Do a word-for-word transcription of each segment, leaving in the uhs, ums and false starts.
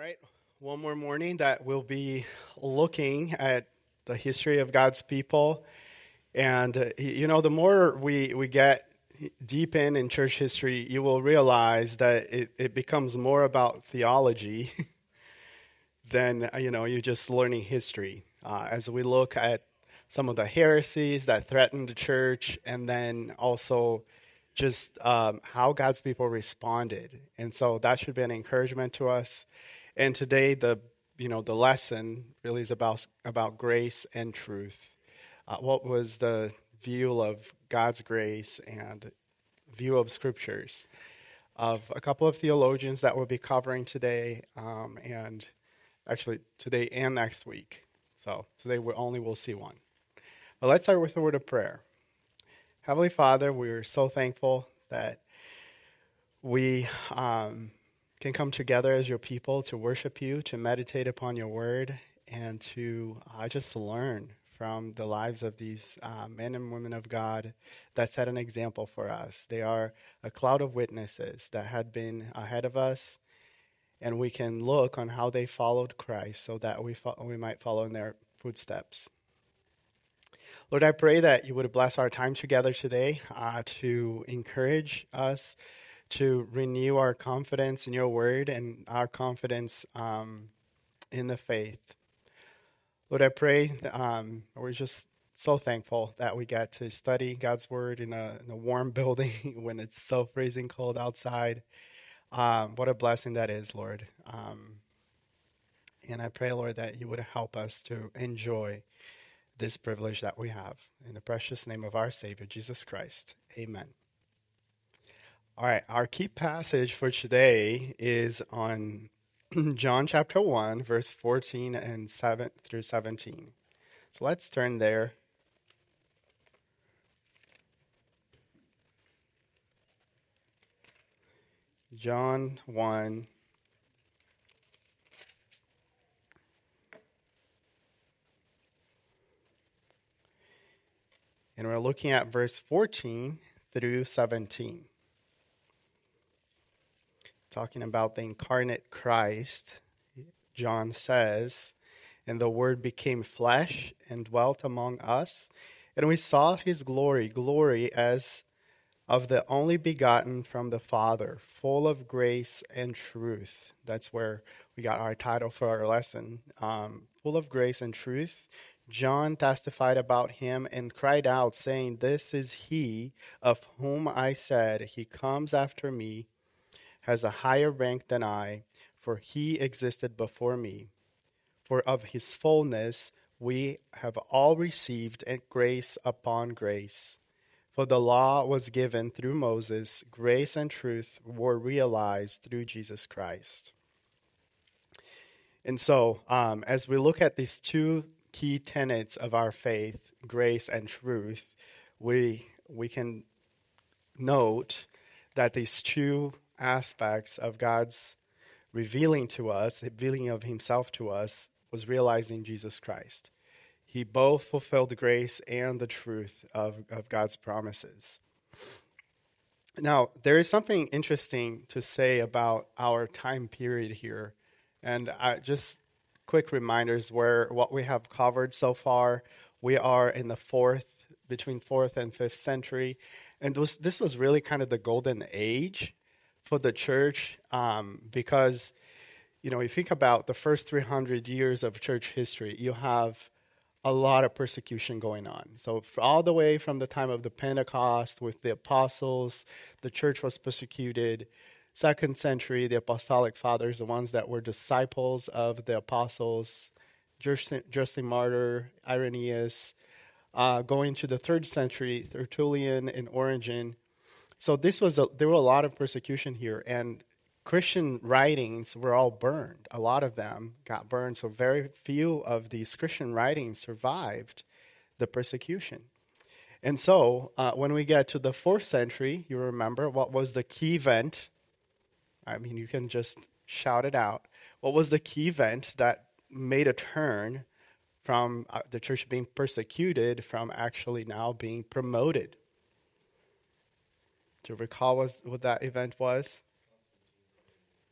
right, one more morning that we'll be looking at the history of God's people. And, uh, you know, the more we, we get deep in in church history, you will realize that it, it becomes more about theology than, you know, you just learning history. Uh, as we look at some of the heresies that threatened the church, and then also just um, how God's people responded. And so that should be an encouragement to us. And today, the you know the lesson really is about about grace and truth. Uh, what was the view of God's grace and view of scriptures of a couple of theologians that we'll be covering today, um, and actually today and next week. So today we only will see one. But let's start with a word of prayer. Heavenly Father, we're so thankful that we um, can come together as your people to worship you, to meditate upon your word, and to uh, just learn from the lives of these uh, men and women of God that set an example for us. They are a cloud of witnesses that had been ahead of us, and we can look on how they followed Christ so that we fo- we might follow in their footsteps. Lord, I pray that you would bless our time together today uh, to encourage us, to renew our confidence in your word and our confidence um, in the faith. Lord, I pray that, um, we're just so thankful that we get to study God's word in a, in a warm building when it's so freezing cold outside. Um, what a blessing that is, Lord. Um, and I pray, Lord, that you would help us to enjoy this privilege that we have. In the precious name of our Savior, Jesus Christ. Amen. All right, our key passage for today is on John chapter one, verse fourteen and seven through seventeen. So let's turn there. John one. And we're looking at verse fourteen through seventeen. Talking about the incarnate Christ, John says, "And the Word became flesh and dwelt among us, and we saw his glory, glory as of the only begotten from the Father, full of grace and truth." That's where we got our title for our lesson, um, full of grace and truth. John testified about him and cried out, saying, "This is he of whom I said, he comes after me, has a higher rank than I, for he existed before me. For of his fullness we have all received grace upon grace. For the law was given through Moses, grace and truth were realized through Jesus Christ." And so, um, as we look at these two key tenets of our faith, grace and truth, we we can note that these two aspects of God's revealing to us, revealing of himself to us, was realizing Jesus Christ. He both fulfilled the grace and the truth of, of God's promises. Now, there is something interesting to say about our time period here. And I, just quick reminders where what we have covered so far. We are in the fourth, between fourth and fifth century. And was, this was really kind of the golden age for the church, um, because, you know, you think about the first three hundred years of church history, you have a lot of persecution going on. So all the way from the time of the Pentecost with the apostles, the church was persecuted. Second century, the apostolic fathers, the ones that were disciples of the apostles, Justin, Justin Martyr, Irenaeus, uh, going to the third century, Tertullian and Origen. So this was a, there were a lot of persecution here, and Christian writings were all burned. A lot of them got burned, so very few of these Christian writings survived the persecution. And so uh, when we get to the fourth century, you remember what was the key event? I mean, you can just shout it out. What was the key event that made a turn from uh, the church being persecuted from actually now being promoted? Do you recall what, what that event was?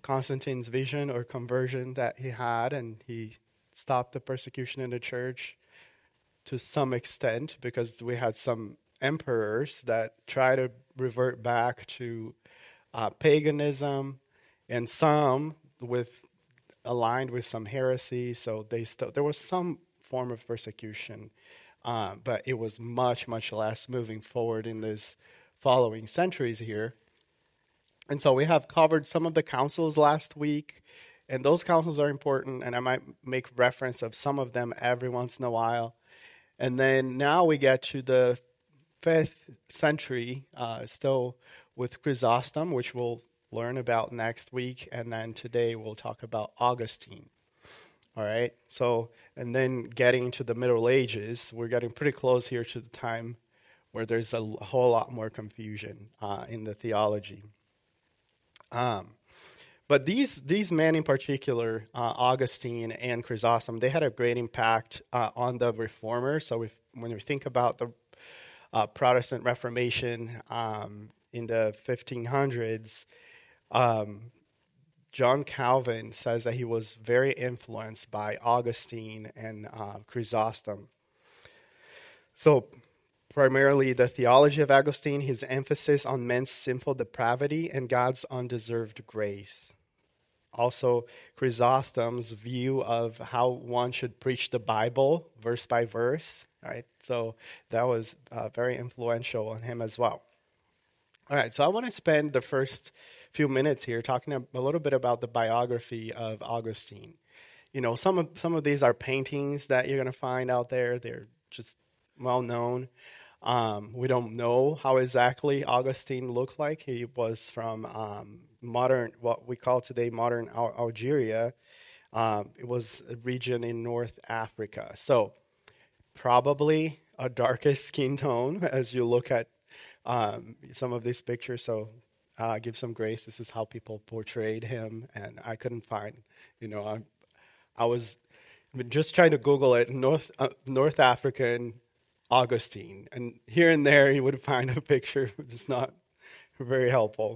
Constantine's vision or conversion that he had, and he stopped the persecution in the church to some extent, because we had some emperors that try to revert back to uh, paganism, and some with aligned with some heresy. So they still there was some form of persecution, uh, but it was much much less moving forward in this following centuries here. And so we have covered some of the councils last week, and those councils are important, and I might make reference of some of them every once in a while. And then now we get to the fifth century, uh, still with Chrysostom, which we'll learn about next week, and then today we'll talk about Augustine. All right, so, and then getting to the Middle Ages, we're getting pretty close here to the time where there's a whole lot more confusion uh, in the theology. Um, but these these men in particular, uh, Augustine and Chrysostom, they had a great impact uh, on the Reformers. So if, when we think about the uh, Protestant Reformation um, in the fifteen hundreds, um, John Calvin says that he was very influenced by Augustine and uh, Chrysostom. So primarily the theology of Augustine, his emphasis on men's sinful depravity and God's undeserved grace. Also, Chrysostom's view of how one should preach the Bible verse by verse, right? So that was uh, very influential on him as well. All right, so I want to spend the first few minutes here talking a, a little bit about the biography of Augustine. You know, some of some of these are paintings that you're going to find out there. They're just well known. Um, we don't know how exactly Augustine looked like. He was from um, modern, what we call today modern Al- Algeria. Um, it was a region in North Africa. So probably a darkest skin tone as you look at um, some of these pictures. So uh, give some grace. This is how people portrayed him. And I couldn't find, you know, I, I was just trying to Google it, North uh, North African Augustine, and here and there you would find a picture. It's not very helpful.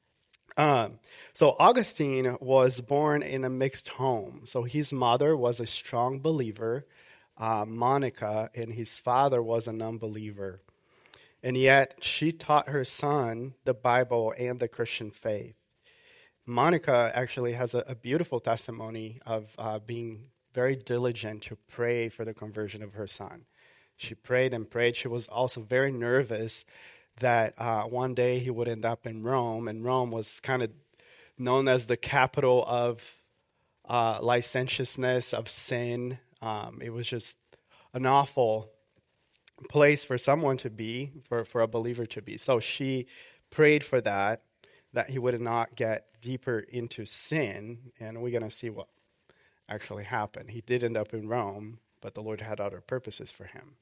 Um, so Augustine was born in a mixed home. So his mother was a strong believer, uh, Monica, and his father was an unbeliever. And yet she taught her son the Bible and the Christian faith. Monica actually has a, a beautiful testimony of uh, being very diligent to pray for the conversion of her son. She prayed and prayed. She was also very nervous that uh, one day he would end up in Rome, and Rome was kind of known as the capital of uh, licentiousness, of sin. Um, it was just an awful place for someone to be, for, for a believer to be. So she prayed for that, that he would not get deeper into sin, and we're going to see what actually happened. He did end up in Rome, but the Lord had other purposes for him.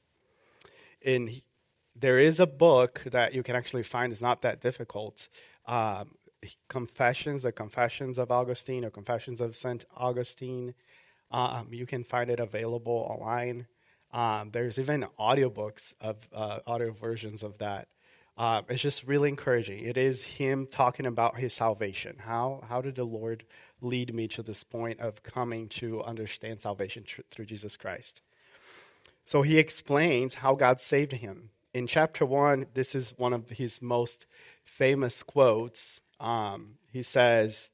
And he, there is a book that you can actually find. It's not that difficult. Um, Confessions, the Confessions of Augustine, or Confessions of Saint Augustine. Um, you can find it available online. Um, there's even audiobooks of uh, audio versions of that. Uh, it's just really encouraging. It is him talking about his salvation. How how did the Lord lead me to this point of coming to understand salvation tr- through Jesus Christ? So he explains how God saved him. In chapter one, this is one of his most famous quotes. Um, he says,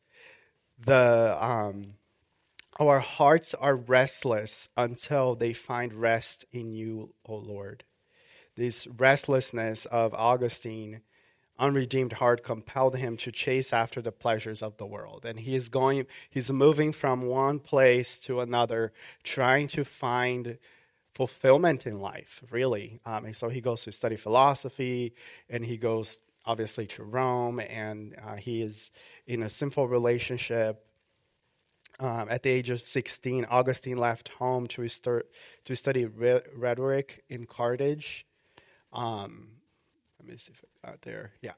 "The um, our hearts are restless until they find rest in you, O Lord." This restlessness of Augustine, unredeemed heart, compelled him to chase after the pleasures of the world. And he is going, he's moving from one place to another, trying to find fulfillment in life, really. Um, and so he goes to study philosophy, and he goes, obviously, to Rome, and uh, he is in a sinful relationship. Um, at the age of sixteen, Augustine left home to, start, to study re- rhetoric in Carthage. Um, let me see if I got there. Yeah.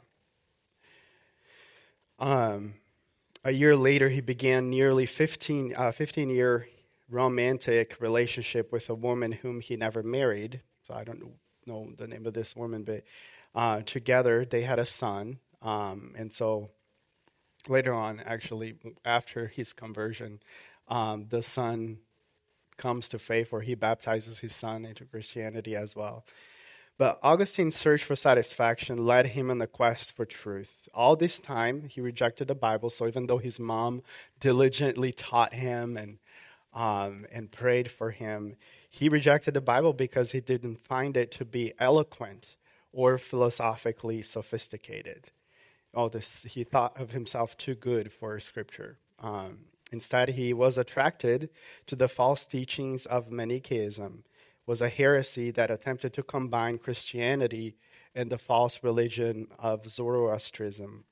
Um, a year later, he began nearly fifteen, uh, fifteen-year romantic relationship with a woman whom he never married. So I don't know the name of this woman, but uh, together they had a son. Um, and so later on, actually, after his conversion, um, the son comes to faith, or he baptizes his son into Christianity as well. But Augustine's search for satisfaction led him on the quest for truth. All this time, he rejected the Bible. So even though his mom diligently taught him and um, and prayed for him, he rejected the Bible because he didn't find it to be eloquent or philosophically sophisticated. Oh, this he thought of himself too good for Scripture. Um, instead, he was attracted to the false teachings of Manichaeism, was a heresy that attempted to combine Christianity and the false religion of Zoroastrianism.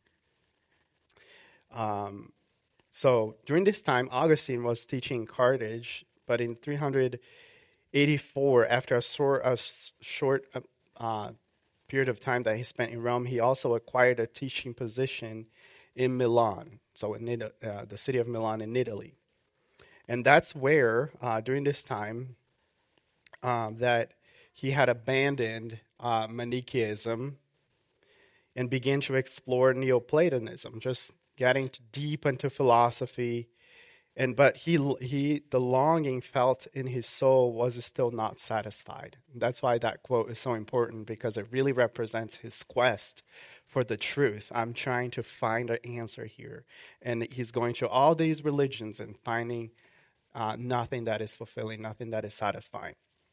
Um, so during this time, Augustine was teaching Carthage, but in three eighty-four, after a, sor- a short uh, period of time that he spent in Rome, he also acquired a teaching position in Milan, so in uh, the city of Milan in Italy. And that's where, uh, during this time, um, that he had abandoned uh, Manichaeism and began to explore Neoplatonism, just getting deep into philosophy. And but he he the longing felt in his soul was still not satisfied. That's why that quote is so important, because it really represents his quest for the truth. I'm trying to find an answer here, and he's going to all these religions and finding uh, nothing that is fulfilling, nothing that is satisfying.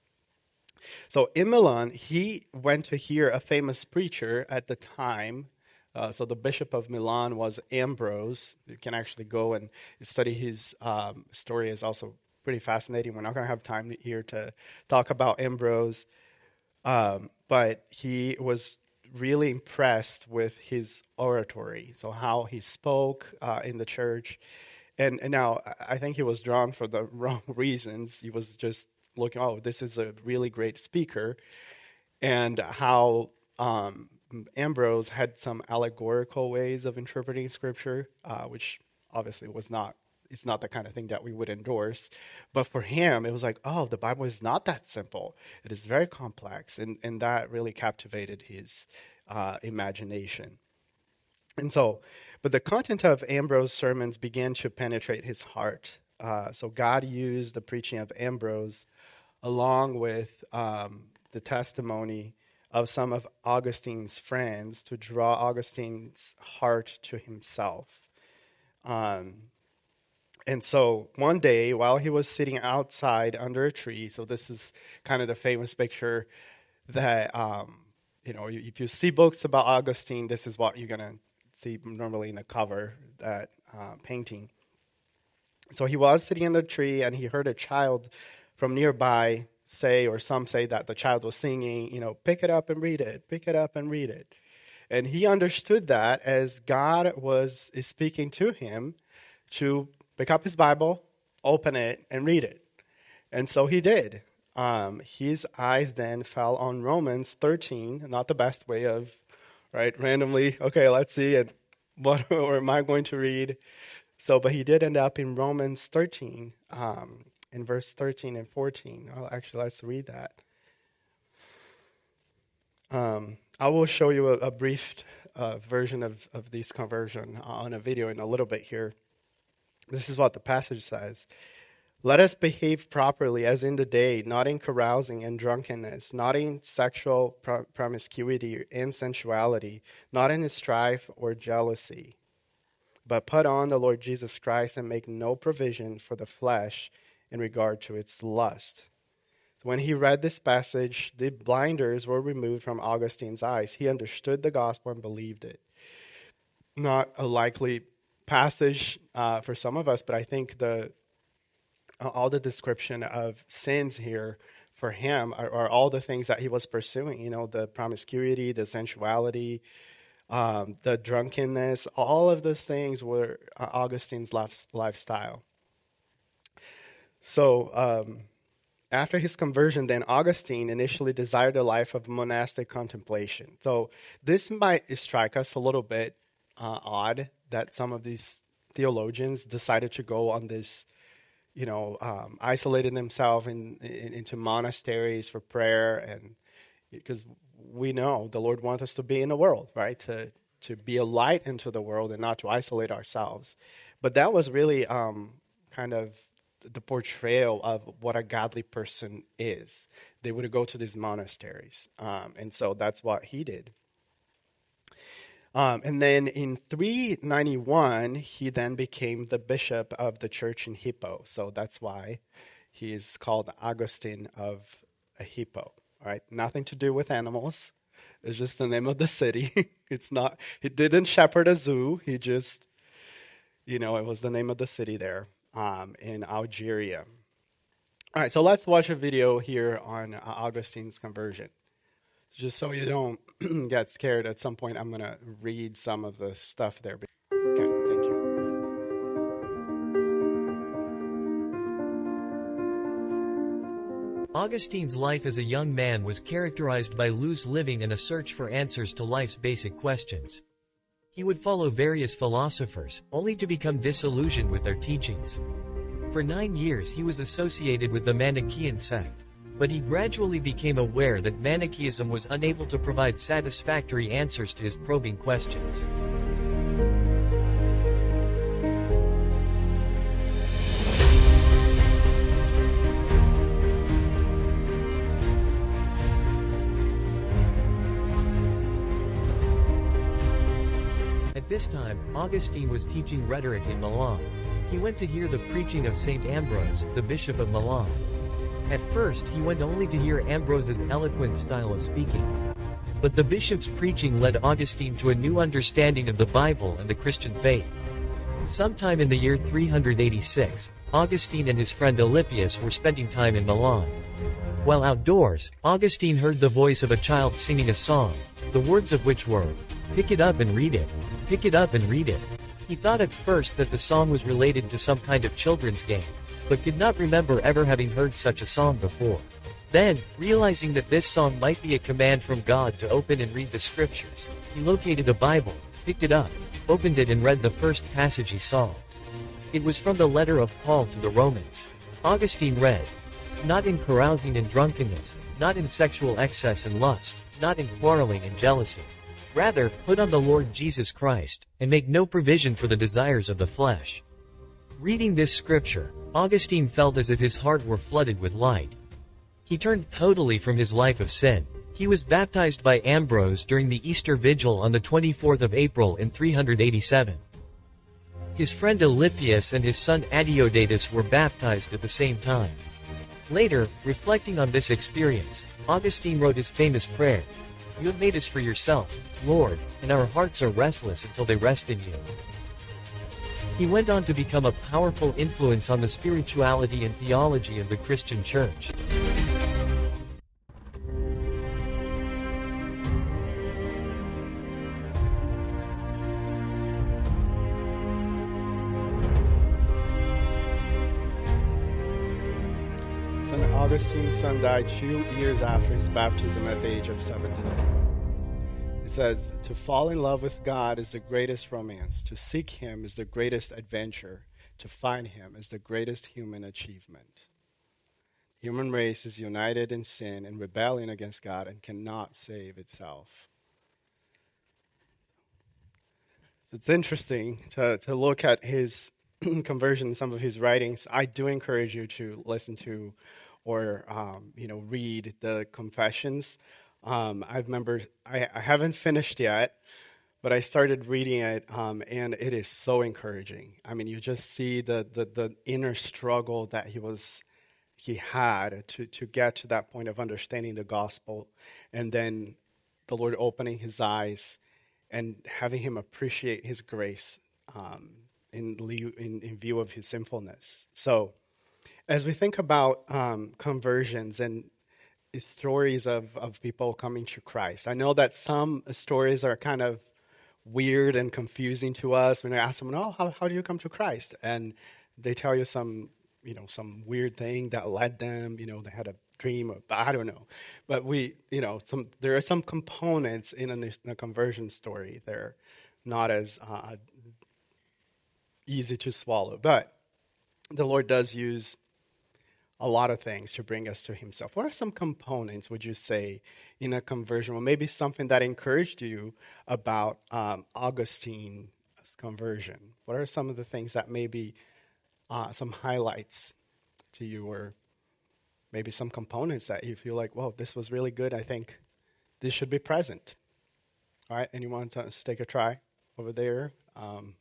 So in Milan, he went to hear a famous preacher at the time. Uh, so the bishop of Milan was Ambrose. You can actually go and study his um, story. Is also pretty fascinating. We're not going to have time here to talk about Ambrose. Um, but he was really impressed with his oratory, so how he spoke uh, in the church. And, and now I think he was drawn for the wrong reasons. He was just looking, oh, this is a really great speaker. And how... Um, Ambrose had some allegorical ways of interpreting Scripture, uh, which obviously was not, it's not the kind of thing that we would endorse. But for him, it was like, oh, the Bible is not that simple. It is very complex. And, and that really captivated his uh, imagination. And so, but the content of Ambrose's sermons began to penetrate his heart. Uh, so God used the preaching of Ambrose along with um, the testimony of some of Augustine's friends to draw Augustine's heart to himself. Um, and so one day, while he was sitting outside under a tree, so this is kind of the famous picture that, um, you know, if you see books about Augustine, this is what you're going to see normally in the cover, that uh, painting. So he was sitting under a tree, and he heard a child from nearby say, or some say that the child was singing, you know, pick it up and read it, pick it up and read it. And he understood that as God was is speaking to him to pick up his Bible, open it, and read it. And so he did. Um, his eyes then fell on Romans thirteen, not the best way of, right, randomly, okay, let's see, and what or am I going to read? So, but he did end up in Romans thirteen, um, in verse thirteen and fourteen. Oh, actually, let's read that. Um, I will show you a, a brief uh, version of, of this conversion on a video in a little bit here. This is what the passage says. Let us behave properly as in the day, not in carousing and drunkenness, not in sexual pro- promiscuity and sensuality, not in strife or jealousy, but put on the Lord Jesus Christ and make no provision for the flesh in regard to its lust. When he read this passage, the blinders were removed from Augustine's eyes. He understood the gospel and believed it. Not a likely passage uh, for some of us, but I think the uh, all the description of sins here for him are, are all the things that he was pursuing. You know, the promiscuity, the sensuality, um, the drunkenness. All of those things were uh, Augustine's life, lifestyle. So, um, after his conversion, then Augustine initially desired a life of monastic contemplation. So this might strike us a little bit uh, odd that some of these theologians decided to go on this, you know, um, isolating themselves in, in, into monasteries for prayer, and because we know the Lord wants us to be in the world, right? To to be a light into the world and not to isolate ourselves. But that was really um, kind of the portrayal of what a godly person is. They would go to these monasteries. Um, and so that's what he did. Um, and then in three ninety-one, he then became the bishop of the church in Hippo. So that's why he is called Augustine of Hippo. All right, nothing to do with animals. It's just the name of the city. It's not, he didn't shepherd a zoo. He just, you know, it was the name of the city there um, in Algeria. All right, so let's watch a video here on uh, Augustine's conversion. Just so you don't get scared, at some point I'm going to read some of the stuff there. Okay, thank you. Augustine's life as a young man was characterized by loose living and a search for answers to life's basic questions. He would follow various philosophers, only to become disillusioned with their teachings. For nine years he was associated with the Manichaean sect, but he gradually became aware that Manichaeism was unable to provide satisfactory answers to his probing questions. At this time, Augustine was teaching rhetoric in Milan. He went to hear the preaching of Saint Ambrose, the Bishop of Milan. At first he went only to hear Ambrose's eloquent style of speaking. But the bishop's preaching led Augustine to a new understanding of the Bible and the Christian faith. Sometime in the year three eighty-six, Augustine and his friend Alypius were spending time in Milan. While outdoors, Augustine heard the voice of a child singing a song, the words of which were, "Pick it up and read it. Pick it up and read it." He thought at first that the song was related to some kind of children's game, but could not remember ever having heard such a song before. Then, realizing that this song might be a command from God to open and read the scriptures, he located a Bible, picked it up, opened it and read the first passage he saw. It was from the letter of Paul to the Romans. Augustine read, "Not in carousing and drunkenness, not in sexual excess and lust, not in quarreling and jealousy. Rather, put on the Lord Jesus Christ, and make no provision for the desires of the flesh." Reading this scripture, Augustine felt as if his heart were flooded with light. He turned totally from his life of sin. He was baptized by Ambrose during the Easter Vigil on the twenty-fourth of April in three eighty-seven. His friend Alypius and his son Adeodatus were baptized at the same time. Later, reflecting on this experience, Augustine wrote his famous prayer, "You have made us for yourself, Lord, and our hearts are restless until they rest in you." He went on to become a powerful influence on the spirituality and theology of the Christian Church. Saint Augustine's son died two years after his baptism at the age of seventeen. It says, "To fall in love with God is the greatest romance. To seek him is the greatest adventure. To find him is the greatest human achievement. The human race is united in sin and rebellion against God and cannot save itself." So it's interesting to, to look at his conversion, some of his writings. I do encourage you to listen to or um, you know, read the Confessions. Um, I remember, I, I haven't finished yet, but I started reading it, um, and it is so encouraging. I mean, you just see the, the, the inner struggle that he was, he had to, to get to that point of understanding the gospel, and then the Lord opening his eyes and having him appreciate his grace um, in, in, in view of his sinfulness. So, as we think about um, conversions and stories of, of people coming to Christ. I know that some stories are kind of weird and confusing to us when I ask someone, "Oh, how, how do you come to Christ?" And they tell you some, you know, some weird thing that led them, you know, they had a dream, or, I don't know. But we, you know, some there are some components in a, in a conversion story. They're not as uh, easy to swallow. But the Lord does use a lot of things to bring us to himself. What are some components, would you say, in a conversion, or maybe something that encouraged you about um, Augustine's conversion? What are some of the things that maybe uh, some highlights to you, or maybe some components that you feel like, well, this was really good. I think this should be present. All right, anyone to take a try over there? Um,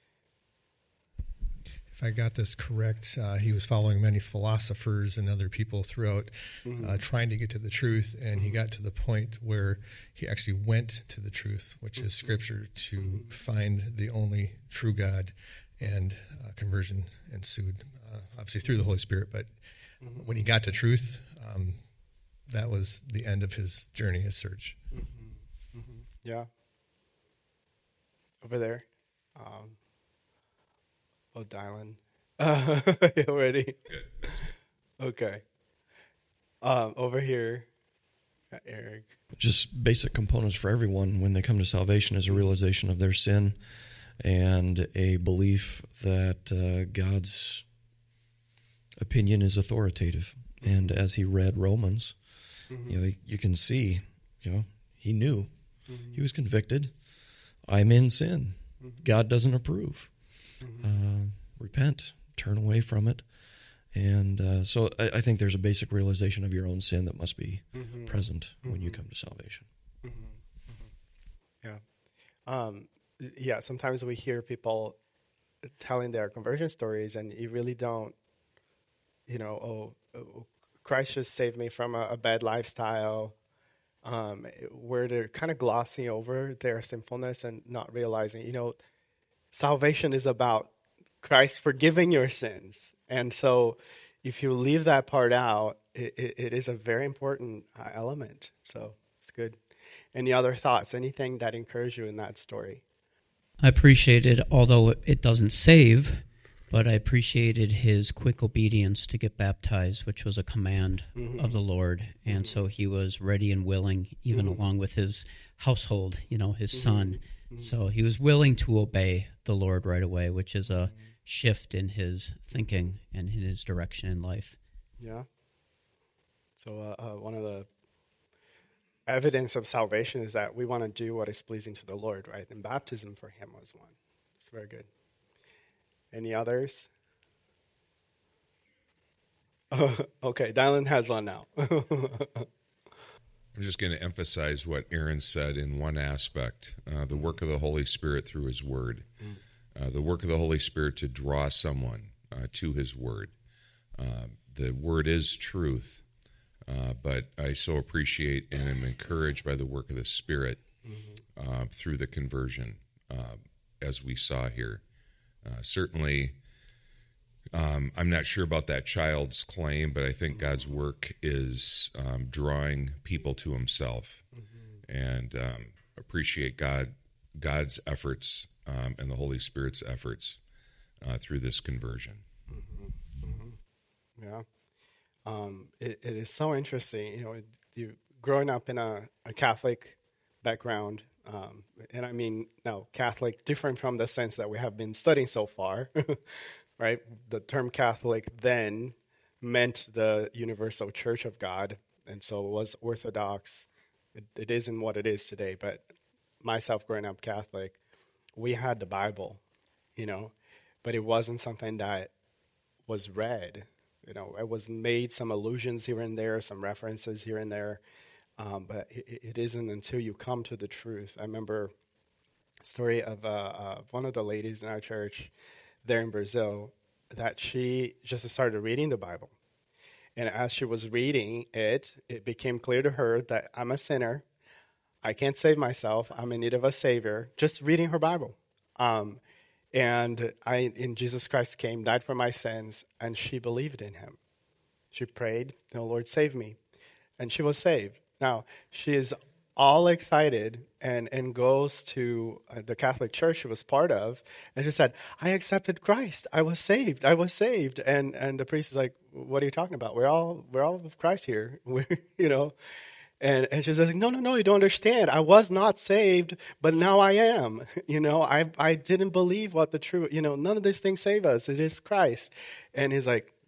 If I got this correct, uh, he was following many philosophers and other people throughout, mm-hmm. uh, trying to get to the truth, and mm-hmm. he got to the point where he actually went to the truth, which mm-hmm. is Scripture, to mm-hmm. find the only true God, and uh, conversion ensued, uh, obviously through the Holy Spirit, but mm-hmm. when he got to truth, um, that was the end of his journey, his search. Mm-hmm. Mm-hmm. Yeah. Over there. Um, oh, Dylan. Uh, you ready? Good. Okay. Um, over here, Eric. Just basic components for everyone when they come to salvation is a realization of their sin and a belief that uh, God's opinion is authoritative. And as he read Romans, mm-hmm. you know, you can see, you know, he knew. Mm-hmm. He was convicted. I'm in sin. Mm-hmm. God doesn't approve. Mm-hmm. Uh, repent, turn away from it. And uh, so I, I think there's a basic realization of your own sin that must be mm-hmm. present mm-hmm. when you come to salvation. Mm-hmm. Mm-hmm. Yeah. Um, yeah, sometimes we hear people telling their conversion stories, and you really don't, you know, oh, oh Christ just saved me from a, a bad lifestyle, um, where they're kind of glossing over their sinfulness and not realizing, you know, salvation is about Christ forgiving your sins. And so if you leave that part out, it, it, it is a very important uh, element. So it's good. Any other thoughts? Anything that encouraged you in that story? I appreciated, although it doesn't save, but I appreciated his quick obedience to get baptized, which was a command mm-hmm. of the Lord. And mm-hmm. so he was ready and willing, even mm-hmm. along with his household, you know, his mm-hmm. son. Mm-hmm. So he was willing to obey the Lord right away, which is a shift in his thinking and in his direction in life. Yeah. So uh, uh, one of the evidence of salvation is that we want to do what is pleasing to the Lord, right? And baptism for him was one. It's very good. Any others? Oh, okay, Dylan has one now. I'm just going to emphasize what Aaron said in one aspect, uh, the work of the Holy Spirit through his word. Mm. Uh, the work of the Holy Spirit to draw someone uh, to his word. Uh, the word is truth, uh, but I so appreciate and am encouraged by the work of the Spirit mm-hmm. uh, through the conversion, uh, as we saw here. Uh, certainly, um, I'm not sure about that child's claim, but I think mm-hmm. God's work is um, drawing people to himself, mm-hmm. and um, appreciate God, God's efforts Um, and the Holy Spirit's efforts uh, through this conversion. Mm-hmm. Mm-hmm. Yeah. Um, it, it is so interesting, you know, you growing up in a, a Catholic background, um, and I mean, now Catholic, different from the sense that we have been studying so far, right? The term Catholic then meant the universal church of God, and so it was Orthodox. It, it isn't what it is today, but myself growing up Catholic, we had the Bible, you know, but it wasn't something that was read. You know, it was made some allusions here and there, some references here and there, um, but it, it isn't until you come to the truth. I remember a story of uh, uh, one of the ladies in our church there in Brazil that she just started reading the Bible. And as she was reading it, it became clear to her that I'm a sinner. I can't save myself. I'm in need of a Savior. Just reading her Bible. Um, and I, in Jesus Christ came, died for my sins, and she believed in him. She prayed, "No, Lord, save me." And she was saved. Now, she is all excited and, and goes to the Catholic church she was part of, and she said, "I accepted Christ. I was saved. I was saved." And and the priest is like, "What are you talking about? We're all we're all of Christ here." We're, you know. And, and she says, no, no, no, you don't understand. I was not saved, but now I am. You know, I I didn't believe what the true, you know, none of these things save us. It is Christ. And he's like,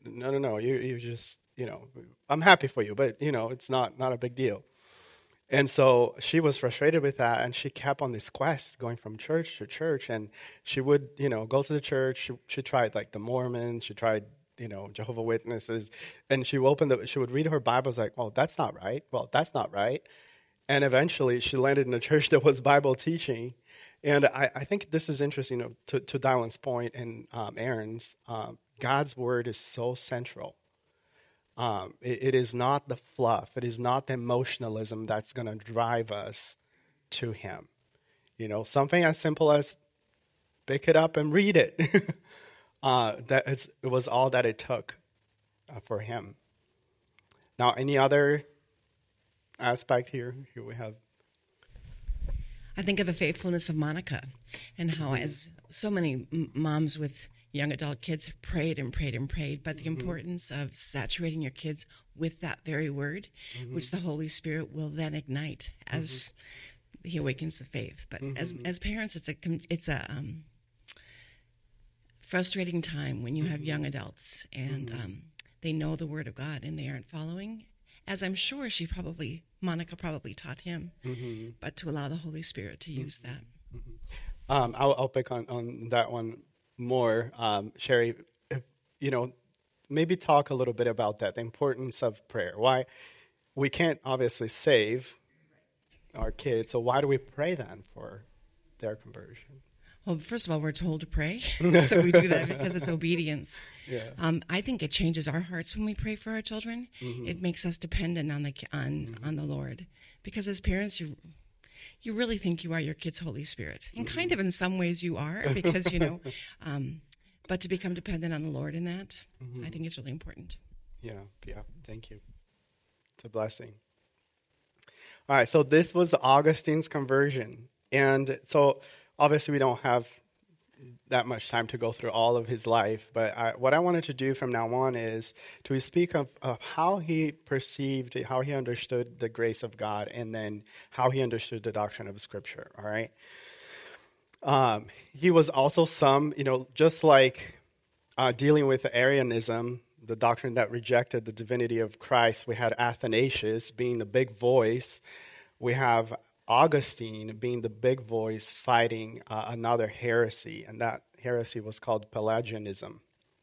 no, no, no, you, you just, you know, I'm happy for you, but, you know, it's not, not a big deal. And so she was frustrated with that, and she kept on this quest going from church to church, and she would, you know, go to the church. She, she tried like the Mormons, she tried, you know, Jehovah Witnesses, and she opened the, she would read her Bible, like, well, that's not right. Well, that's not right. And eventually she landed in a church that was Bible teaching. And I, I think this is interesting, you know, to, to Dylan's point and um, Aaron's, um, God's word is so central. Um, it, it is not the fluff. It is not the emotionalism that's going to drive us to him. You know, something as simple as pick it up and read it. uh, that is, it was all that it took uh, for him. Now, any other aspect here? Here we have. I think of the faithfulness of Monica and how, as so many m- moms with young adult kids have prayed and prayed and prayed, but the mm-hmm. importance of saturating your kids with that very word, mm-hmm. which the Holy Spirit will then ignite as mm-hmm. he awakens the faith. But mm-hmm. as as parents, it's a it's a um, frustrating time when you mm-hmm. have young adults and mm-hmm. um, they know the Word of God and they aren't following, as I'm sure she probably, Monica probably taught him, mm-hmm. but to allow the Holy Spirit to use mm-hmm. that. Mm-hmm. Um, I'll, I'll pick on, on that one more. Um, Sherry, if, you know, maybe talk a little bit about that, the importance of prayer. Why we can't obviously save our kids, so why do we pray then for their conversion? Well, first of all, we're told to pray, so we do that because it's obedience. Yeah. Um, I think it changes our hearts when we pray for our children. Mm-hmm. It makes us dependent on the on mm-hmm. on the Lord, because as parents, you you really think you are your kid's Holy Spirit, and mm-hmm. kind of in some ways you are, because you know. Um, but to become dependent on the Lord in that, mm-hmm. I think is really important. Yeah, yeah. Thank you. It's a blessing. All right, so this was Augustine's conversion, and so. Obviously, we don't have that much time to go through all of his life, but I, what I wanted to do from now on is to speak of, of how he perceived, how he understood the grace of God, and then how he understood the doctrine of Scripture, all right? Um, he was also some, you know, just like uh, dealing with Arianism, the doctrine that rejected the divinity of Christ, we had Athanasius being the big voice. We have Augustine being the big voice fighting uh, another heresy, and that heresy was called Pelagianism.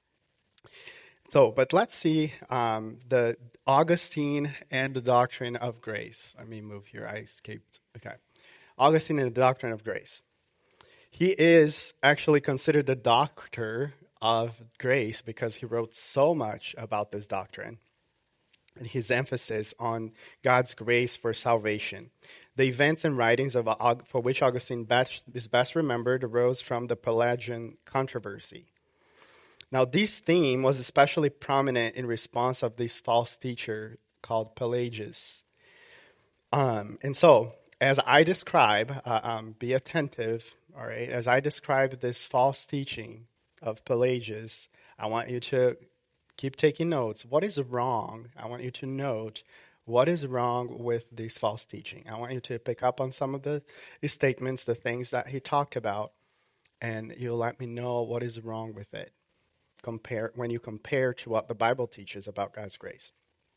So, but let's see um, the Augustine and the doctrine of grace. Let me move here. I escaped. Okay. Augustine and the doctrine of grace. He is actually considered the doctor of grace because he wrote so much about this doctrine and his emphasis on God's grace for salvation. The events and writings of for which Augustine is best remembered arose from the Pelagian controversy. Now, this theme was especially prominent in response of this false teacher called Pelagius. Um, and so, as I describe, uh, um, be attentive, all right? As I describe this false teaching of Pelagius, I want you to keep taking notes. What is wrong? I want you to note what is wrong with this false teaching. I want you to pick up on some of the statements, the things that he talked about, and you'll let me know what is wrong with it. Compare when you compare to what the Bible teaches about God's grace.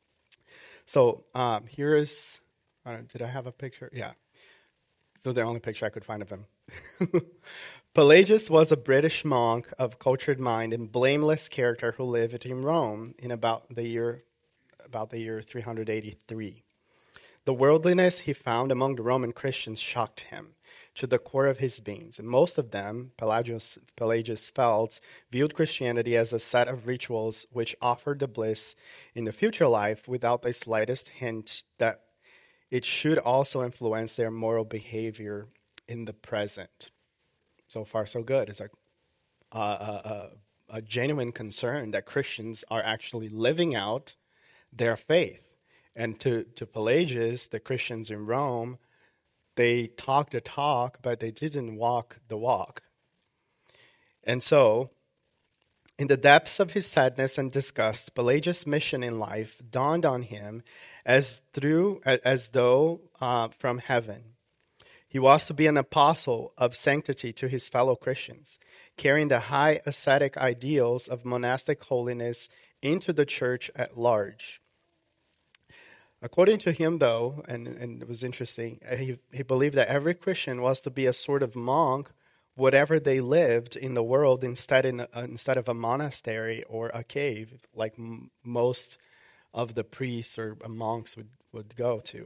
So um, here is, uh, did I have a picture? Yeah. So the only picture I could find of him. Pelagius was a British monk of cultured mind and blameless character who lived in Rome in about the year about the year three hundred eighty-three. The worldliness he found among the Roman Christians shocked him to the core of his beings, and most of them, Pelagius, Pelagius felt, viewed Christianity as a set of rituals which offered the bliss in the future life without the slightest hint that it should also influence their moral behavior in the present. So far, so good. It's a, a, a, a genuine concern that Christians are actually living out their faith. And to, to Pelagius, the Christians in Rome, they talked the talk, but they didn't walk the walk. And so, in the depths of his sadness and disgust, Pelagius' mission in life dawned on him as through as though uh, from heaven. He was to be an apostle of sanctity to his fellow Christians. carrying the high ascetic ideals of monastic holiness into the church at large. According to him, though, and, and it was interesting, he, he believed that every Christian was to be a sort of monk, whatever they lived in the world, instead, in, uh, instead of a monastery or a cave, like m- most of the priests or monks would, would go to.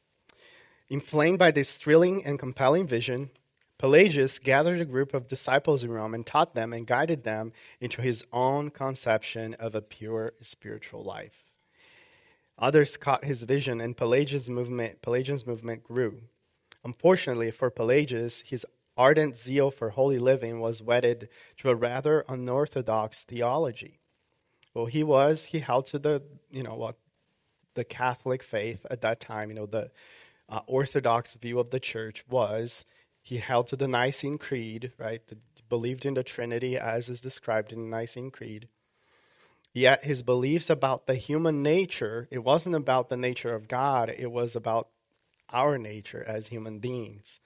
Inflamed by this thrilling and compelling vision, Pelagius gathered a group of disciples in Rome and taught them and guided them into his own conception of a pure spiritual life. Others caught his vision, and Pelagius' movement, Pelagian's movement grew. Unfortunately for Pelagius, his ardent zeal for holy living was wedded to a rather unorthodox theology. Well, he was, he held to the, you know, what the Catholic faith at that time, you know, the uh, orthodox view of the church was, he held to the Nicene Creed, right, the, believed in the Trinity as is described in the Nicene Creed. Yet his beliefs about the human nature, it wasn't about the nature of God, it was about our nature as human beings.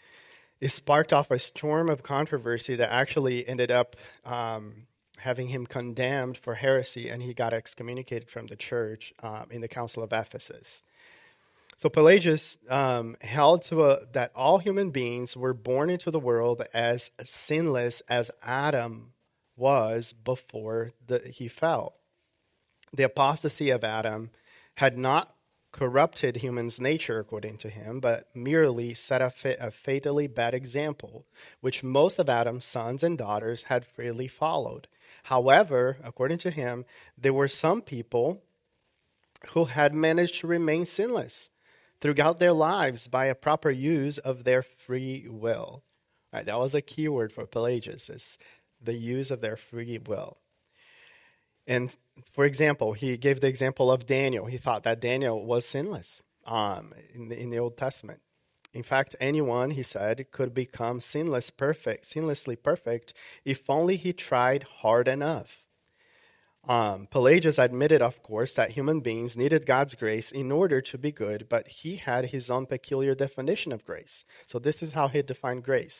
It sparked off a storm of controversy that actually ended up um, having him condemned for heresy, and he got excommunicated from the church um, in the Council of Ephesus. So Pelagius um, held to a, that all human beings were born into the world as sinless as Adam was before the, he fell. The apostasy of Adam had not corrupted humans' nature, according to him, but merely set a, fa- a fatally bad example, which most of Adam's sons and daughters had freely followed. However, according to him, there were some people who had managed to remain sinless throughout their lives by a proper use of their free will. All right, that was a key word for Pelagius, is the use of their free will. And for example, he gave the example of Daniel. He thought that Daniel was sinless um, in, the, in the Old Testament. In fact, anyone, he said, could become sinless, perfect, sinlessly perfect if only he tried hard enough. Um, Pelagius admitted, of course, that human beings needed God's grace in order to be good, but he had his own peculiar definition of grace. So this is how he defined grace.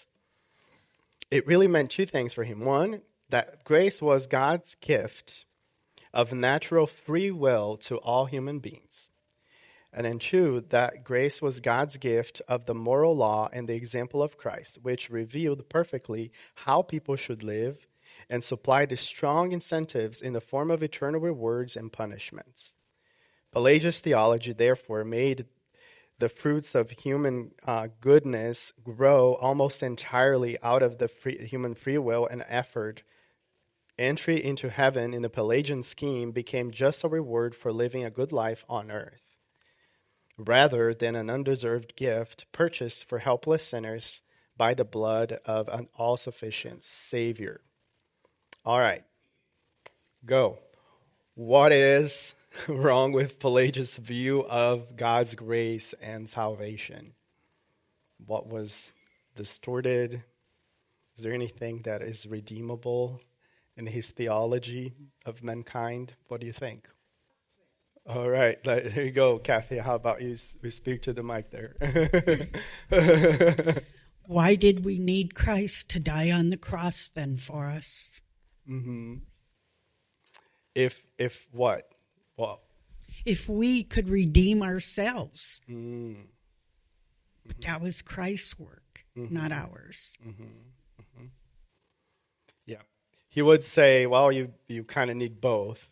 It really meant two things for him. One, that grace was God's gift of natural free will to all human beings. And then two, that grace was God's gift of the moral law and the example of Christ, which revealed perfectly how people should live and supplied strong incentives in the form of eternal rewards and punishments. Pelagius' theology, therefore, made the fruits of human uh, goodness grow almost entirely out of the free, human free will and effort. Entry into heaven in the Pelagian scheme became just a reward for living a good life on earth, rather than an undeserved gift purchased for helpless sinners by the blood of an all-sufficient Savior. All right, go. What is wrong with Pelagius' view of God's grace and salvation? What was distorted? Is there anything that is redeemable in his theology of mankind? What do you think? All right, there you go, Kathy. How about you speak to the mic there? Why did we need Christ to die on the cross then for us? Mm-hmm. If if what? Well, if we could redeem ourselves. Mm-hmm. But that was Christ's work, mm-hmm. not ours. Mm-hmm. Mm-hmm. Yeah. He would say, well, you, you kind of need both.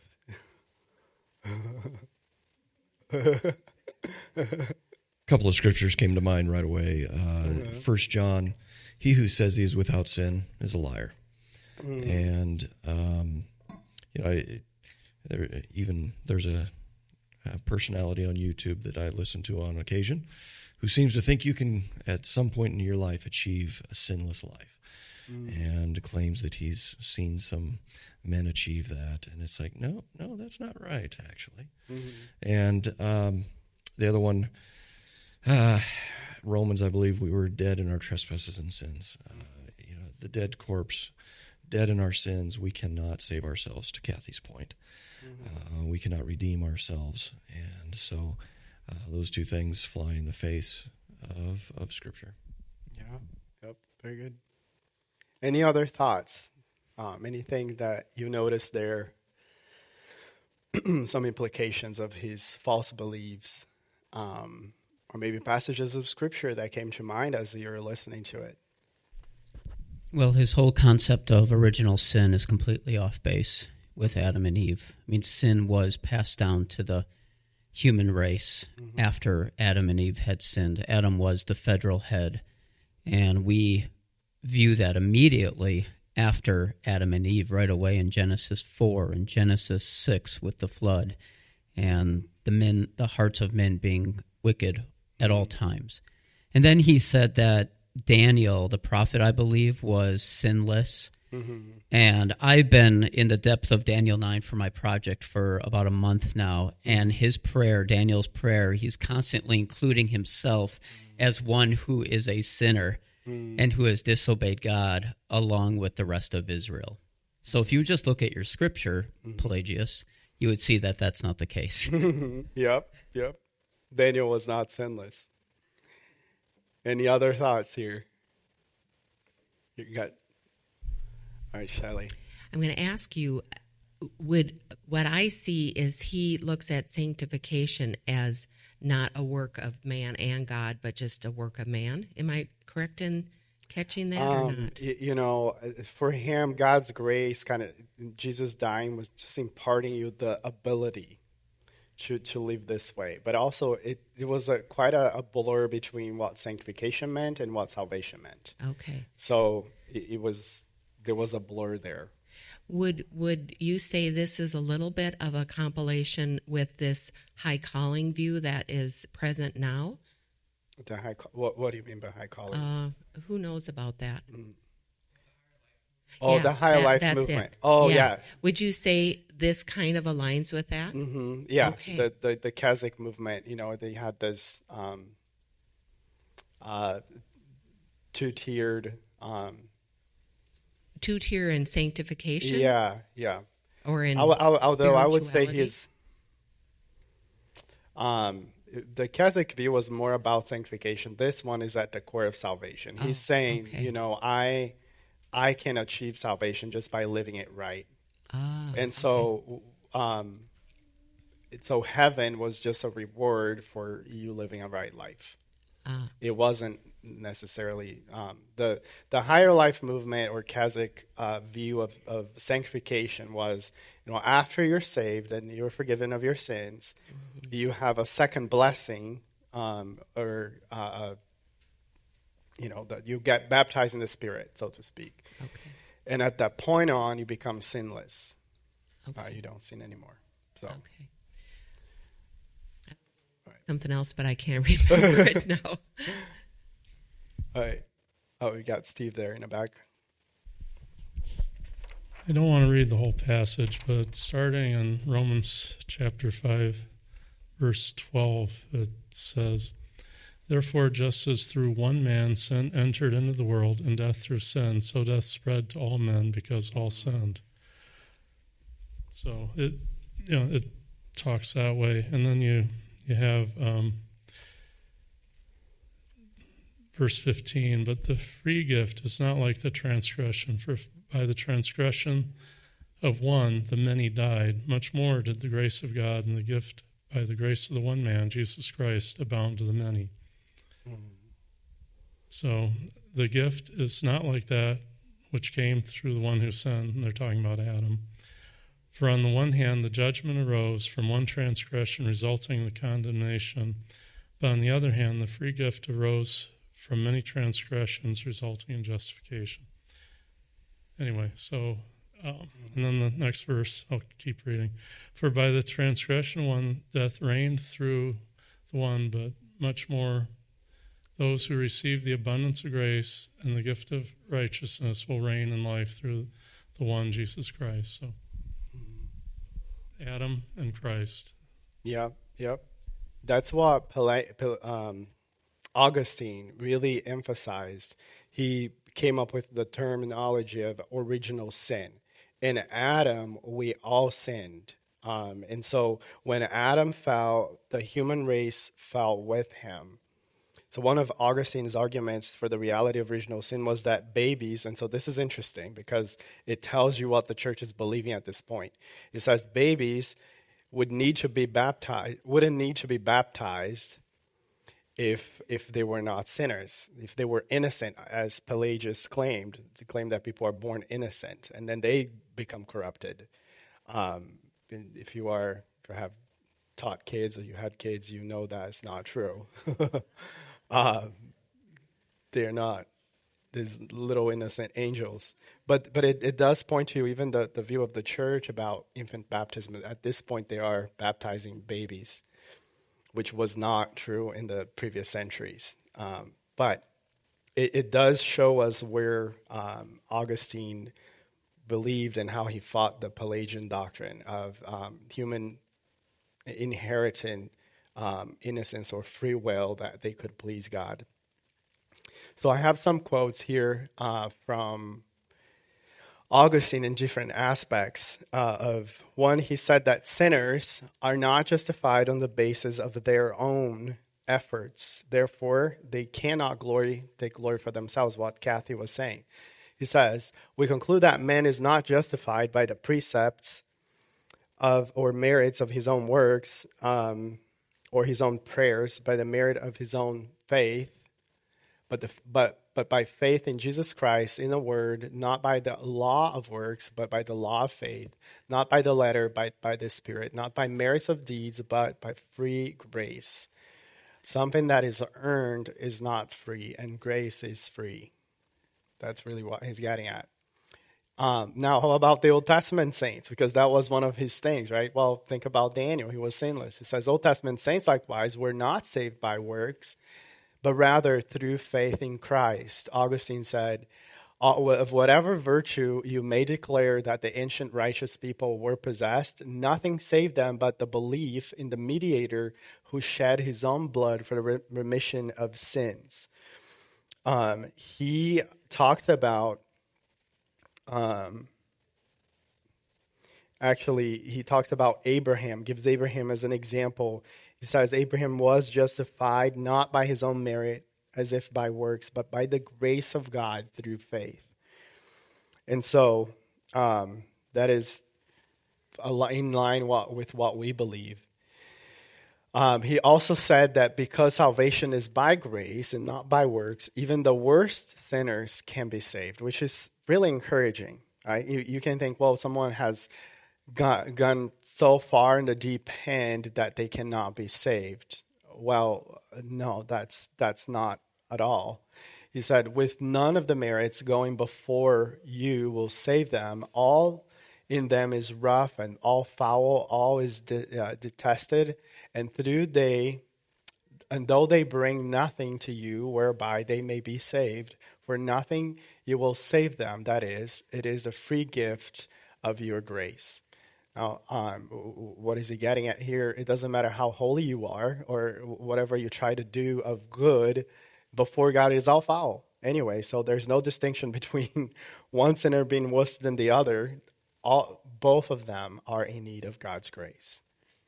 A couple of scriptures came to mind right away. Uh, First John, he who says he is without sin is a liar. Mm. And, um, you know, it, there, even there's a, a personality on YouTube that I listen to on occasion who seems to think you can, at some point in your life, achieve a sinless life. Mm. And claims that he's seen some men achieve that. And it's like, no, no, that's not right, actually. Mm-hmm. And um, the other one, uh, Romans, I believe we were dead in our trespasses and sins. Uh, you know, the dead corpse, dead in our sins, we cannot save ourselves, to Kathy's point. Mm-hmm. Uh, we cannot redeem ourselves. And so uh, those two things fly in the face of, of Scripture. Yeah, yep, very good. Any other thoughts? Um, anything that you noticed there? Some implications of his false beliefs, um, or maybe passages of scripture that came to mind as you were listening to it. Well, his whole concept of original sin is completely off base with Adam and Eve. I mean, sin was passed down to the human race mm-hmm. after Adam and Eve had sinned. Adam was the federal head, and we view that immediately after Adam and Eve, right away in Genesis four and Genesis six with the flood, and the men, the hearts of men being wicked at all times. And then he said that Daniel, the prophet, I believe, was sinless. Mm-hmm. And I've been in the depth of Daniel nine for my project for about a month now, and his prayer, Daniel's prayer, he's constantly including himself as one who is a sinner mm. and who has disobeyed God along with the rest of Israel. So if you just look at your scripture, mm. Pelagius, you would see that that's not the case. Yep, yep. Daniel was not sinless. Any other thoughts here? You got... All right, Shelley. I'm going to ask you, would what I see is he looks at sanctification as not a work of man and God, but just a work of man. Am I correct in catching that um, or not? You know, for him, God's grace, kind of Jesus dying was just imparting you the ability to to live this way. But also, it, it was a, quite a, a blur between what sanctification meant and what salvation meant. Okay. So it, it was... There was a blur there. Would would you say this is a little bit of a compilation with this high calling view that is present now? The high, what, what do you mean by high calling? Uh, who knows about that? Mm. Oh, yeah, the higher that, life movement. It. Oh, yeah. yeah. Would you say this kind of aligns with that? Mm-hmm. Yeah, okay. the, the the Keswick movement. You know, they had this um, uh, two-tiered. Um, Two-tier in sanctification? Yeah, yeah. Or in I, I, although I would say his, um, the Keswick view was more about sanctification. This one is at the core of salvation. He's oh, saying, okay. you know, I, I can achieve salvation just by living it right. Ah, and so, okay. um, so heaven was just a reward for you living a right life. Ah. It wasn't necessarily um, the the higher life movement or Keswick uh, view of, of sanctification was, you know, after you're saved and you're forgiven of your sins, mm-hmm. you have a second blessing, um, or uh, uh, you know, that you get baptized in the Spirit, so to speak. Okay. And at that point on, you become sinless. Okay. Uh, you don't sin anymore. So. Okay. Something else, but I can't remember it now. All right. Oh, we got Steve there in the back. I don't want to read the whole passage, but starting in Romans chapter five, verse twelve, it says, "Therefore, just as through one man sin entered into the world, and death through sin, so death spread to all men because all sinned." So it, you know, it talks that way, and then you you have um, verse fifteen. But the free gift is not like the transgression, for by the transgression of one, the many died. Much more did the grace of God and the gift by the grace of the one man, Jesus Christ, abound to the many. Mm. So the gift is not like that which came through the one who sinned, and they're talking about Adam. For on the one hand, the judgment arose from one transgression, resulting in the condemnation. But on the other hand, the free gift arose from many transgressions, resulting in justification. Anyway, so, um, and then the next verse, I'll keep reading. For by the transgression of one, death reigned through the one, but much more those who receive the abundance of grace and the gift of righteousness will reign in life through the one, Jesus Christ. So, Adam and Christ. Yep, yep. That's what um, Augustine really emphasized. He came up with the terminology of original sin. In Adam, we all sinned. Um, and so when Adam fell, the human race fell with him. So one of Augustine's arguments for the reality of original sin was that babies, and so this is interesting because it tells you what the church is believing at this point. It says babies would need to be baptized, wouldn't need to be baptized if if they were not sinners, if they were innocent, as Pelagius claimed, to claim that people are born innocent, and then they become corrupted. Um, if you are, if you have taught kids or you had kids, you know that it's not true. uh, they're not. These little innocent angels. But but it, it does point to even the, the view of the church about infant baptism. At this point, they are baptizing babies, which was not true in the previous centuries. Um, but it, it does show us where um, Augustine believed and how he fought the Pelagian doctrine of um, human inheriting um, innocence or free will that they could please God. So I have some quotes here uh, from Augustine in different aspects uh, of one. He said that sinners are not justified on the basis of their own efforts. Therefore, they cannot glory, take glory for themselves, what Kathy was saying. He says, we conclude that man is not justified by the precepts of or merits of his own works um, or his own prayers, by the merit of his own faith, but the, but but by faith in Jesus Christ, in the word, not by the law of works, but by the law of faith, not by the letter, but by the Spirit, not by merits of deeds, but by free grace. Something that is earned is not free, and grace is free. That's really what he's getting at. Um, now, how about the Old Testament saints? Because that was one of his things, right? Well, think about Daniel. He was sinless. It says, Old Testament saints likewise were not saved by works, but rather through faith in Christ. Augustine said, of whatever virtue you may declare that the ancient righteous people were possessed, nothing saved them but the belief in the mediator who shed his own blood for the remission of sins. Um, he talked about, um, actually, he talks about Abraham, gives Abraham as an example. He says, Abraham was justified not by his own merit, as if by works, but by the grace of God through faith. And so um, that is in line with what we believe. Um, he also said that because salvation is by grace and not by works, even the worst sinners can be saved, which is really encouraging. Right? You, you can think, well, someone has got, gone so far in the deep end that they cannot be saved. Well, no, that's that's not at all. He said, with none of the merits going before you will save them. All in them is rough and all foul, all is de- uh, detested. And through they, and though they bring nothing to you whereby they may be saved, for nothing you will save them. That is, it is a free gift of your grace. Now, um, what is he getting at here? It doesn't matter how holy you are or whatever you try to do of good before God, is all foul. Anyway, so there's no distinction between one sinner being worse than the other. All, both of them are in need of God's grace.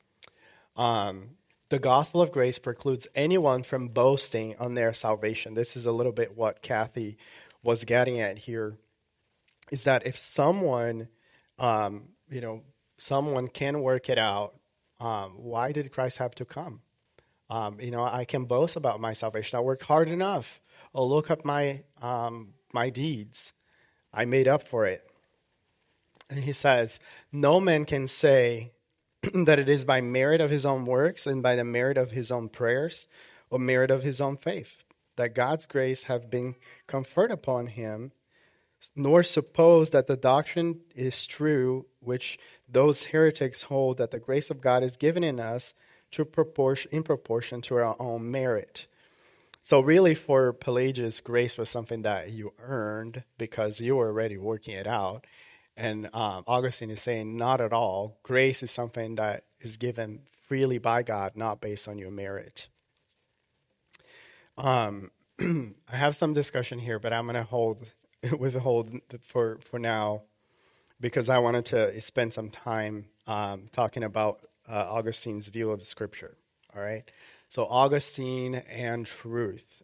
Um, the gospel of grace precludes anyone from boasting on their salvation. This is a little bit what Kathy was getting at here, is that if someone, um, you know, someone can work it out, um, why did Christ have to come? Um, you know, I can boast about my salvation. I worked hard enough. Oh, look up my um, my deeds. I made up for it. And he says, no man can say that it is by merit of his own works and by the merit of his own prayers or merit of his own faith that God's grace have been conferred upon him, nor suppose that the doctrine is true which those heretics hold, that the grace of God is given in us to proportion, in proportion to our own merit. So really for Pelagius, grace was something that you earned because you were already working it out. And um, Augustine is saying not at all. Grace is something that is given freely by God, not based on your merit. Um, I have some discussion here, but I'm going to hold withhold for for now because I wanted to spend some time um, talking about uh, Augustine's view of Scripture. All right. So Augustine and truth.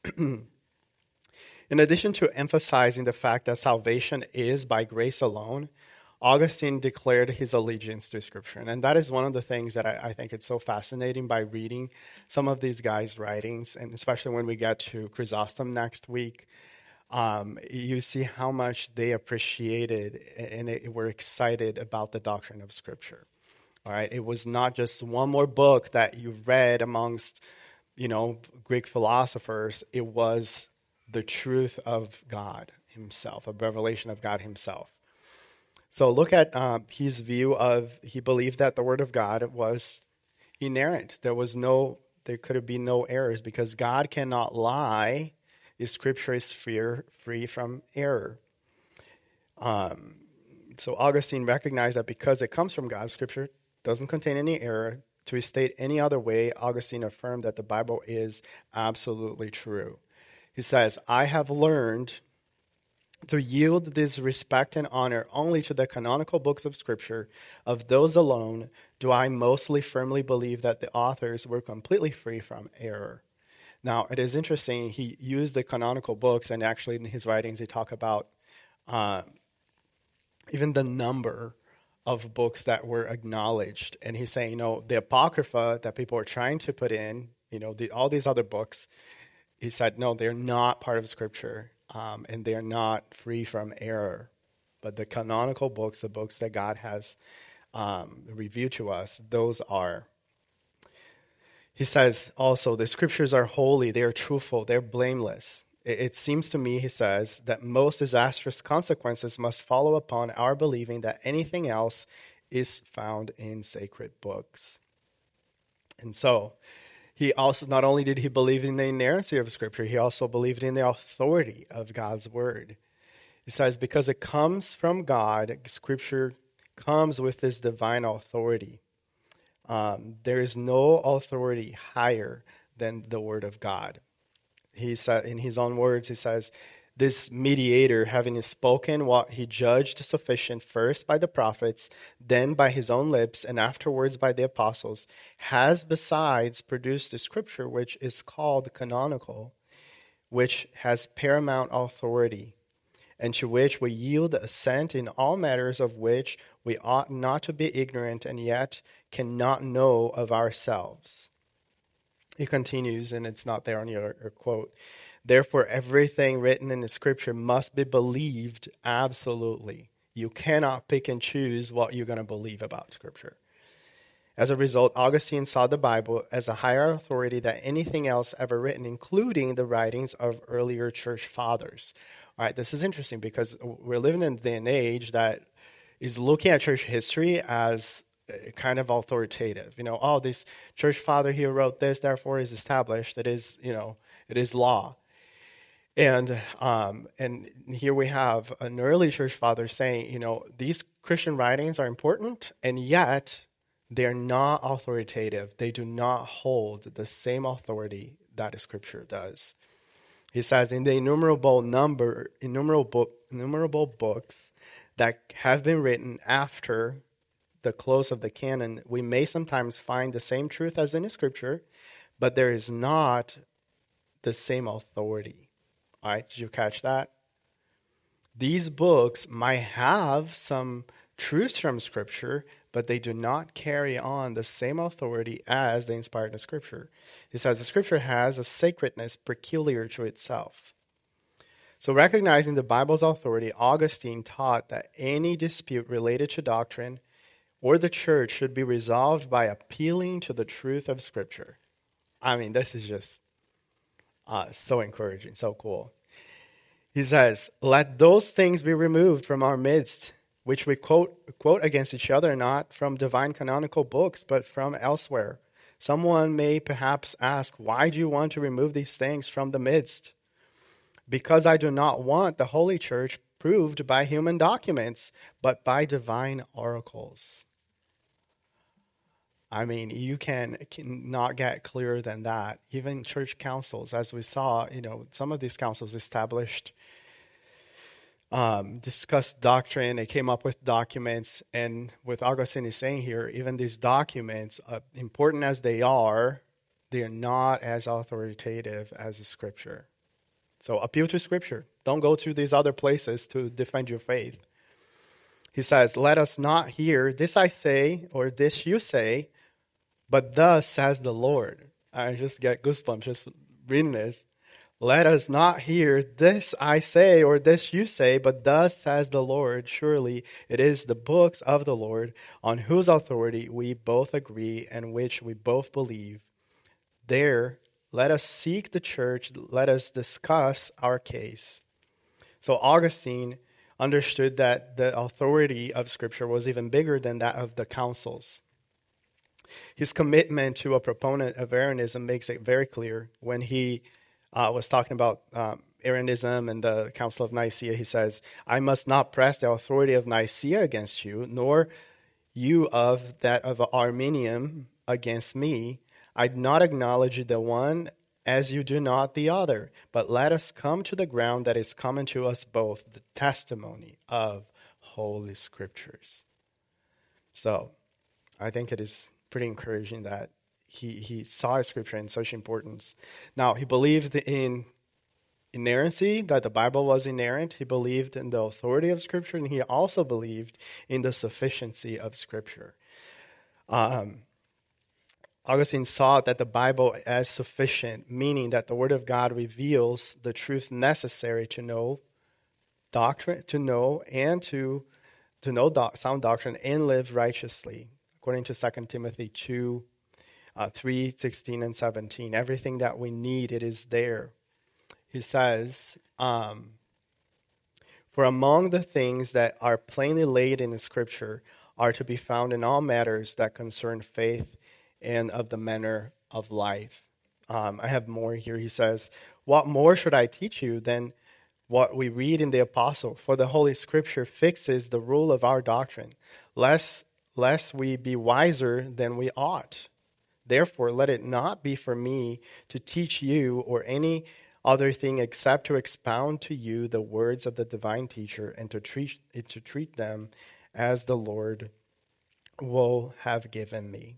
In addition to emphasizing the fact that salvation is by grace alone, Augustine declared his allegiance to Scripture. And that is one of the things that I, I think it's so fascinating by reading some of these guys' writings, and especially when we get to Chrysostom next week, um, you see how much they appreciated and it, were excited about the doctrine of Scripture. All right, it was not just one more book that you read amongst, you know, Greek philosophers. It was the truth of God himself, a revelation of God himself. So look at um, his view of, he believed that the word of God was inerrant. There was no, there could have been no errors because God cannot lie. His Scripture is free, free from error. Um, so Augustine recognized that because it comes from God, Scripture doesn't contain any error. To state any other way, Augustine affirmed that the Bible is absolutely true. He says, I have learned to yield this respect and honor only to the canonical books of Scripture. Of those alone do I mostly firmly believe that the authors were completely free from error. Now, it is interesting, he used the canonical books, and actually in his writings he talked about uh, even the number of books that were acknowledged. And he's saying, you know, the Apocrypha that people are trying to put in, you know, the, all these other books, he said, no, they're not part of Scripture, um, and they're not free from error. But the canonical books, the books that God has um, revealed to us, those are. He says also, the Scriptures are holy, they are truthful, they're blameless. It, it seems to me, he says, that most disastrous consequences must follow upon our believing that anything else is found in sacred books. And so, he also, not only did he believe in the inerrancy of Scripture, he also believed in the authority of God's Word. He says, because it comes from God, Scripture comes with this divine authority. Um, there is no authority higher than the Word of God. He said, in his own words, he says, this mediator, having spoken what he judged sufficient first by the prophets, then by his own lips, and afterwards by the apostles, has besides produced the Scripture which is called canonical, which has paramount authority, and to which we yield assent in all matters of which we ought not to be ignorant and yet cannot know of ourselves. He continues, and it's not there on your, your quote, therefore, everything written in the Scripture must be believed absolutely. You cannot pick and choose what you're going to believe about Scripture. As a result, Augustine saw the Bible as a higher authority than anything else ever written, including the writings of earlier church fathers. All right, this is interesting because we're living in a day and age that is looking at church history as kind of authoritative. You know, oh, this church father here wrote this, therefore is established. It is, you know, it is law. And um, and here we have an early church father saying, you know, these Christian writings are important, and yet they're not authoritative. They do not hold the same authority that Scripture does. He says, in the innumerable number, innumerable, innumerable books that have been written after the close of the canon, we may sometimes find the same truth as in the Scripture, but there is not the same authority. All right, did you catch that? These books might have some truths from Scripture, but they do not carry on the same authority as the inspired Scripture. He says the Scripture has a sacredness peculiar to itself. So recognizing the Bible's authority, Augustine taught that any dispute related to doctrine or the church should be resolved by appealing to the truth of Scripture. I mean, this is just uh, so encouraging, so cool. He says, let those things be removed from our midst, which we quote, quote against each other, not from divine canonical books, but from elsewhere. Someone may perhaps ask, why do you want to remove these things from the midst? Because I do not want the Holy Church proved by human documents, but by divine oracles. I mean, you can, can not get clearer than that. Even church councils, as we saw, you know, some of these councils established, um, discussed doctrine. They came up with documents, and what Augustine is saying here, even these documents, uh, important as they are, they're not as authoritative as the Scripture. So appeal to Scripture. Don't go to these other places to defend your faith. He says, let us not hear, this I say, or this you say, but thus says the Lord. I just get goosebumps just reading this. Let us not hear, this I say, or this you say, but thus says the Lord. Surely it is the books of the Lord, on whose authority we both agree and which we both believe. There, let us seek the church, let us discuss our case. So Augustine understood that the authority of Scripture was even bigger than that of the councils. His commitment to a proponent of Arianism makes it very clear. When he uh, was talking about um, Arianism and the Council of Nicaea, he says, I must not press the authority of Nicaea against you, nor you of that of Arminium against me. I do not acknowledge the one as you do not the other, but let us come to the ground that is common to us both, the testimony of Holy Scriptures. So I think it is pretty encouraging that he, he saw Scripture in such importance. Now, he believed in inerrancy, that the Bible was inerrant. He believed in the authority of Scripture, and he also believed in the sufficiency of Scripture. Um, Augustine saw that the Bible as sufficient, meaning that the Word of God reveals the truth necessary to know doctrine, to know and to to know do- sound doctrine and live righteously, according to Second Timothy two, uh, three, sixteen, and seventeen. Everything that we need, it is there. He says, um, for among the things that are plainly laid in the Scripture are to be found in all matters that concern faith and of the manner of life. Um, I have more here. He says, what more should I teach you than what we read in the Apostle? For the Holy Scripture fixes the rule of our doctrine, lest, lest we be wiser than we ought. Therefore, let it not be for me to teach you or any other thing except to expound to you the words of the divine teacher and to treat, to treat them as the Lord will have given me.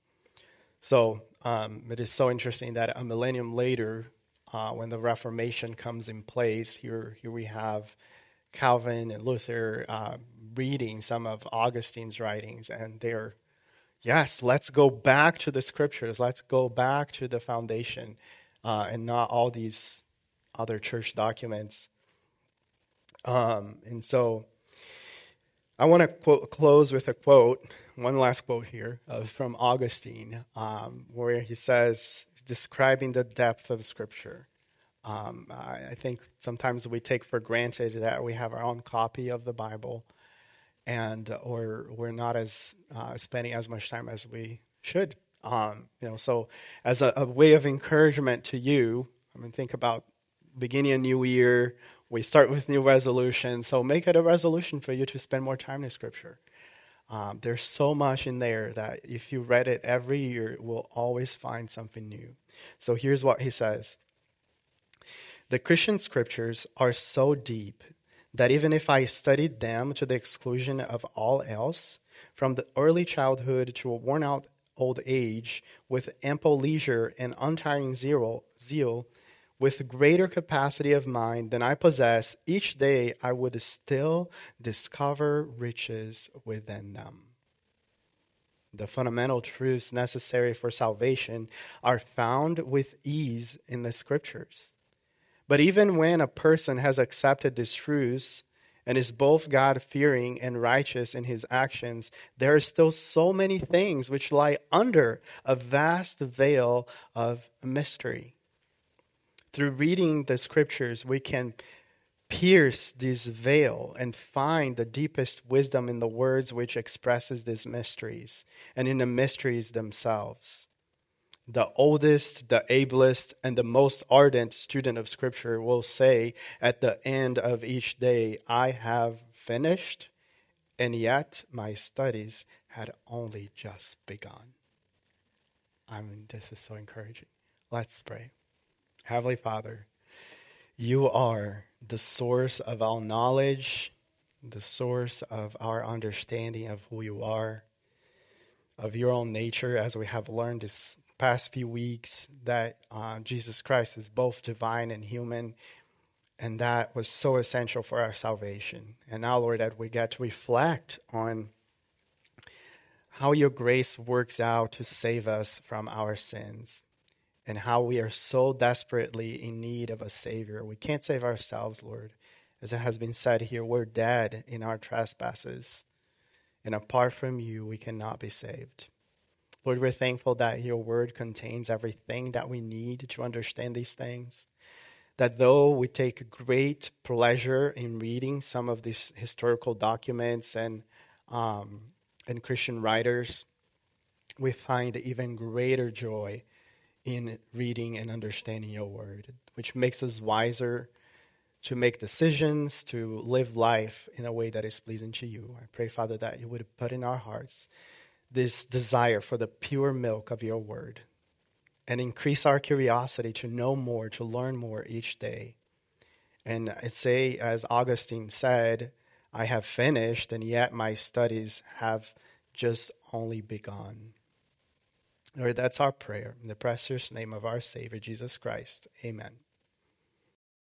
So um, it is so interesting that a millennium later, uh, when the Reformation comes in place, here here we have Calvin and Luther uh, reading some of Augustine's writings, and they're, yes, let's go back to the Scriptures, let's go back to the foundation, uh, and not all these other church documents. Um, and so I want to quote, close with a quote, one last quote here uh, from Augustine, um, where he says, describing the depth of Scripture. Um, I, I think sometimes we take for granted that we have our own copy of the Bible, and or we're not as uh, spending as much time as we should. Um, you know, so as a, a way of encouragement to you, I mean, think about beginning a new year. We start with new resolutions, so make it a resolution for you to spend more time in Scripture. Um, there's so much in there that if you read it every year, we'll always find something new. So here's what he says. The Christian Scriptures are so deep that even if I studied them to the exclusion of all else, from the early childhood to a worn-out old age, with ample leisure and untiring zeal, zeal, with greater capacity of mind than I possess, each day I would still discover riches within them. The fundamental truths necessary for salvation are found with ease in the Scriptures. But even when a person has accepted these truths and is both God-fearing and righteous in his actions, there are still so many things which lie under a vast veil of mystery. Through reading the Scriptures, we can pierce this veil and find the deepest wisdom in the words which expresses these mysteries and in the mysteries themselves. The oldest, the ablest, and the most ardent student of Scripture will say at the end of each day, I have finished, and yet my studies had only just begun. I mean, this is so encouraging. Let's pray. Heavenly Father, you are the source of all knowledge, the source of our understanding of who you are, of your own nature, as we have learned this past few weeks that uh, Jesus Christ is both divine and human, and that was so essential for our salvation. And now, Lord, that we get to reflect on how your grace works out to save us from our sins, and how we are so desperately in need of a Savior. We can't save ourselves, Lord. As it has been said here, we're dead in our trespasses, and apart from you, we cannot be saved. Lord, we're thankful that your word contains everything that we need to understand these things, that though we take great pleasure in reading some of these historical documents and, um, and Christian writers, we find even greater joy in reading and understanding your word, which makes us wiser to make decisions, to live life in a way that is pleasing to you. I pray, Father, that you would put in our hearts this desire for the pure milk of your word and increase our curiosity to know more, to learn more each day. And I say, as Augustine said, I have finished, and yet my studies have just only begun. Lord, that's our prayer. In the precious name of our Savior, Jesus Christ. Amen.